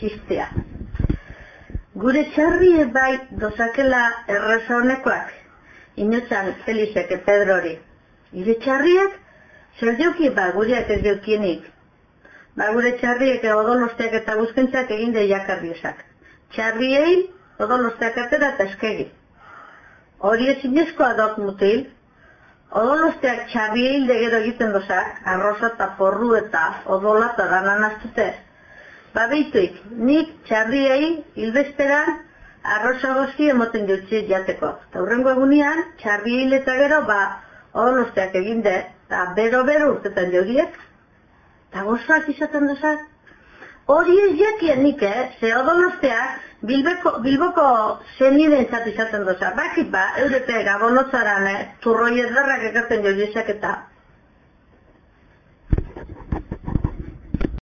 txistea. Gure txarri bai dozakela erraza honekoak, inotzan Felixek eta Pedrori. Gure txarriek zer joki gureak ez jokienik. Gure txarriek odolosteak eta buskentzak eginde jakarriozak. Txarriei odolosteak atera eta eskegi. Hori ezinezkoa dok mutil, odolosteak txarriei gero egiten dozak, arroza eta porru eta odola eta danan astute. Beituik, nik txarriei hilbesteran arroza gozki emoten jutzi jateko. Eta hurrengo egunean, txarriei eta gero odolosteak eginde, eta bero urtetan joriek, eta gozoak izaten dozak. Hori ez jakien nik, ze odolosteak Bilboko zenidentzat izaten dozak. Bakit eurepe gabonotzaran turroi ederrak ekarten joriezak eta